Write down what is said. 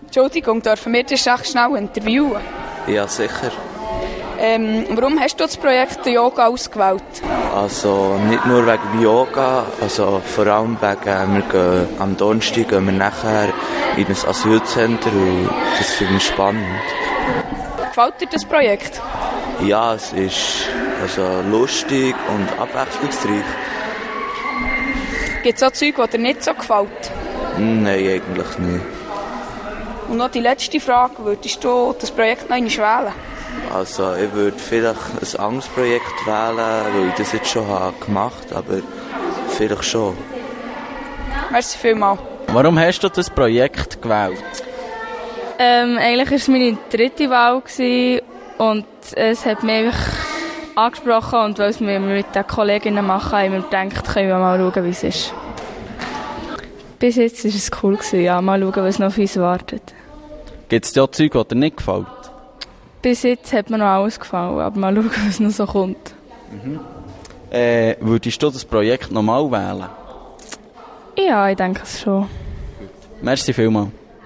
Entschuldigung, dürfen wir dich recht schnell interviewen? Ja, sicher. Warum hast du das Projekt Yoga ausgewählt? Also nicht nur wegen Yoga, also vor allem wegen, wir gehen am Donnerstag gehen wir nachher in ein Asylzentrum und das finde ich spannend. Gefällt dir das Projekt? Ja, es ist also lustig und abwechslungsreich. Gibt es auch Zeug, die dir nicht so gefällt? Nein, eigentlich nicht. Und noch die letzte Frage, würdest du das Projekt noch einmal wählen? Also ich würde vielleicht ein anderes Projekt wählen, weil ich das jetzt schon gemacht habe, aber vielleicht schon. Merci vielmals. Warum hast du das Projekt gewählt? Eigentlich war es meine dritte Wahl und es hat mich einfach angesprochen und weil es wir mit den Kolleginnen machen, haben wir gedacht, können wir mal schauen, wie es ist. Bis jetzt war es cool, ja, mal schauen, was noch auf uns wartet. Gibt es da Zeug, die dir nicht gefällt? Bis jetzt hat mir noch alles gefallen, aber mal schauen, was noch so kommt. Würdest du das Projekt nochmal wählen? Ja, ich denke es schon. Merci vielmals.